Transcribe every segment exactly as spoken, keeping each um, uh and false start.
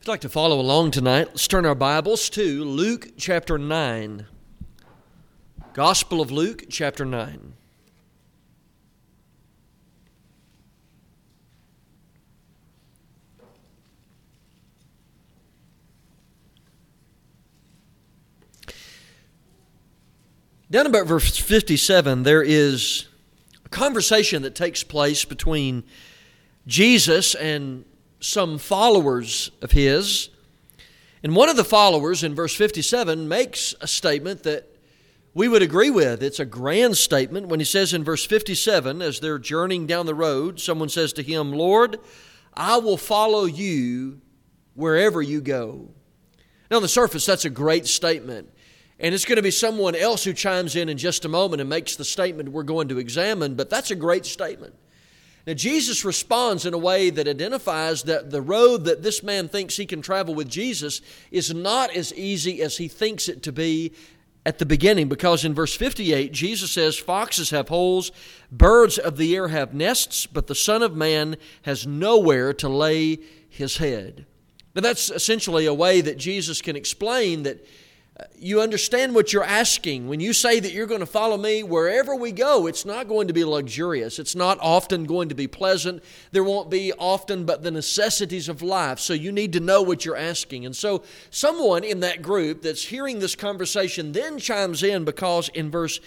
If you'd like to follow along tonight, let's turn our Bibles to Luke chapter nine. Gospel of Luke chapter nine. Down about verse fifty-seven, there is a conversation that takes place between Jesus and some followers of His. And one of the followers in verse fifty-seven makes a statement that we would agree with. It's a grand statement when he says in verse fifty-seven, as they're journeying down the road, someone says to him, "Lord, I will follow you wherever you go." Now on the surface, that's a great statement. And it's going to be someone else who chimes in in just a moment and makes the statement we're going to examine, but that's a great statement. Now, Jesus responds in a way that identifies that the road that this man thinks he can travel with Jesus is not as easy as he thinks it to be at the beginning, because in verse fifty-eight, Jesus says, "Foxes have holes, birds of the air have nests, but the Son of Man has nowhere to lay His head." Now, that's essentially a way that Jesus can explain that you understand what you're asking. When you say that you're going to follow me wherever we go, it's not going to be luxurious. It's not often going to be pleasant. There won't be often but the necessities of life. So you need to know what you're asking. And so someone in that group that's hearing this conversation then chimes in, because in verse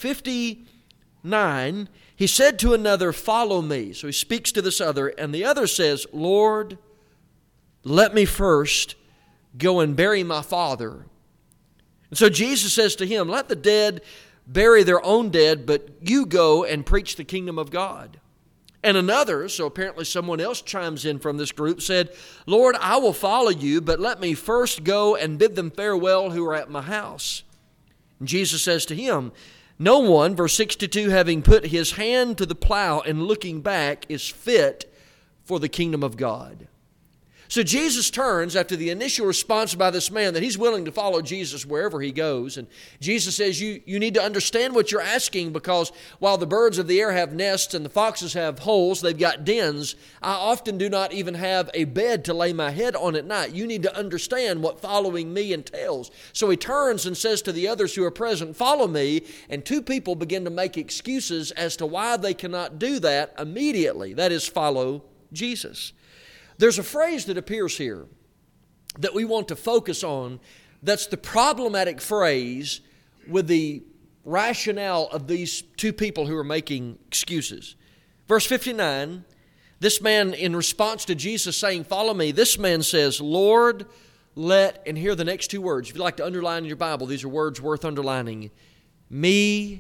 fifty-nine, he said to another, "Follow me." So he speaks to this other, and the other says, "Lord, let me first go and bury my father." And so Jesus says to him, "Let the dead bury their own dead, but you go and preach the kingdom of God." And another, so apparently someone else chimes in from this group, said, "Lord, I will follow you, but let me first go and bid them farewell who are at my house." And Jesus says to him, "No one," verse sixty-two, "having put his hand to the plow and looking back is fit for the kingdom of God." So Jesus turns after the initial response by this man that he's willing to follow Jesus wherever he goes. And Jesus says, you, you need to understand what you're asking, because while the birds of the air have nests and the foxes have holes, they've got dens, I often do not even have a bed to lay my head on at night. You need to understand what following me entails. So he turns and says to the others who are present, "Follow me." And two people begin to make excuses as to why they cannot do that immediately. That is, follow Jesus. There's a phrase that appears here that we want to focus on that's the problematic phrase with the rationale of these two people who are making excuses. Verse fifty-nine, this man, in response to Jesus saying, "Follow me," this man says, "Lord, let," and here are the next two words. If you'd like to underline in your Bible, these are words worth underlining. "Me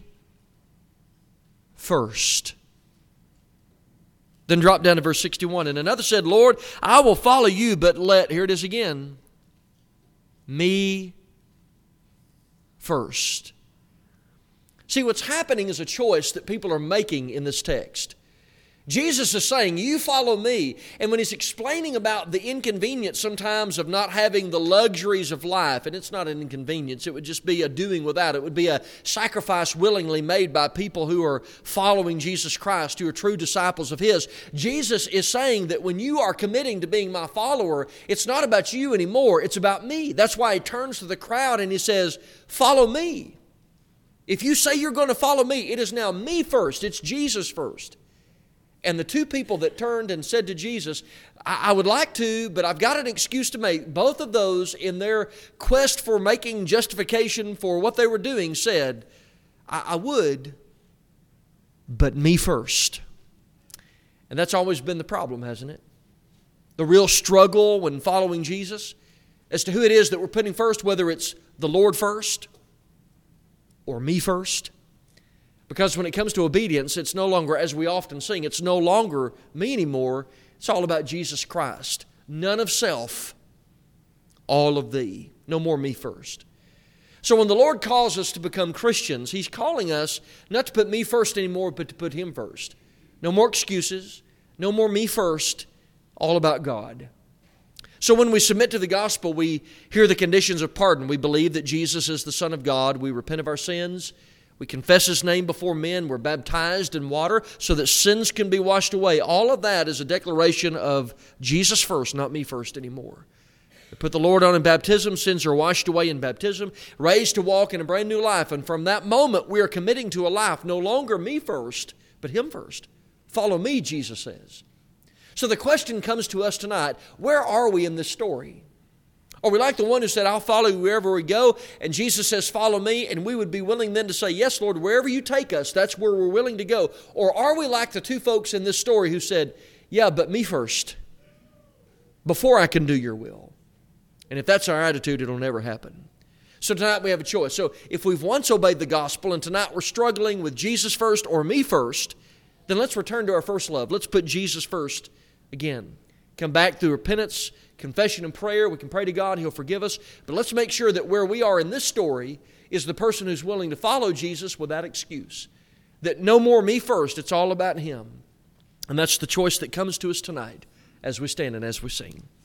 first." Then drop down to verse sixty-one. "And another said, Lord, I will follow you, but let," here it is again, "me first." See, what's happening is a choice that people are making in this text. Jesus is saying, "You follow me." And when he's explaining about the inconvenience sometimes of not having the luxuries of life, and it's not an inconvenience, it would just be a doing without. It would be a sacrifice willingly made by people who are following Jesus Christ, who are true disciples of His. Jesus is saying that when you are committing to being my follower, it's not about you anymore, it's about me. That's why he turns to the crowd and he says, "Follow me." If you say you're going to follow me, it is now me first. It's Jesus first. And the two people that turned and said to Jesus, I, I would like to, but I've got an excuse to make. Both of those, in their quest for making justification for what they were doing, said, I, I would, but me first. And that's always been the problem, hasn't it? The real struggle when following Jesus as to who it is that we're putting first, whether it's the Lord first or me first. Because when it comes to obedience, it's no longer, as we often sing, it's no longer me anymore. It's all about Jesus Christ. None of self, all of thee. No more me first. So when the Lord calls us to become Christians, He's calling us not to put me first anymore, but to put Him first. No more excuses. No more me first. All about God. So when we submit to the gospel, we hear the conditions of pardon. We believe that Jesus is the Son of God. We repent of our sins. We confess His name before men. We're baptized in water so that sins can be washed away. All of that is a declaration of Jesus first, not me first anymore. Put the Lord on in baptism, sins are washed away in baptism, raised to walk in a brand new life. And from that moment, we are committing to a life no longer me first, but Him first. Follow me, Jesus says. So the question comes to us tonight, where are we in this story? Are we like the one who said, I'll follow you wherever we go, and Jesus says, follow me, and we would be willing then to say, yes, Lord, wherever you take us, that's where we're willing to go? Or are we like the two folks in this story who said, yeah, but me first, before I can do your will? And if that's our attitude, it'll never happen. So tonight we have a choice. So if we've once obeyed the gospel and tonight we're struggling with Jesus first or me first, then let's return to our first love. Let's put Jesus first again. Come back through repentance, confession, and prayer. We can pray to God. He'll forgive us. But let's make sure that where we are in this story is the person who's willing to follow Jesus without excuse. That no more me first. It's all about Him. And that's the choice that comes to us tonight as we stand and as we sing.